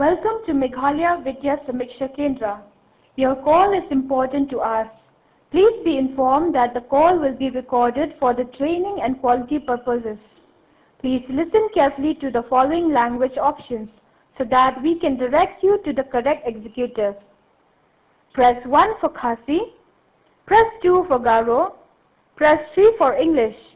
Welcome to Meghalaya Vidya Samiksha Kendra. Your call is important to us. Please be informed that the call will be recorded for the training and quality purposes. Please listen carefully to the following language options so that we can direct you to the correct executive. Press 1 for Khasi, press 2 for Garo, press 3 for English.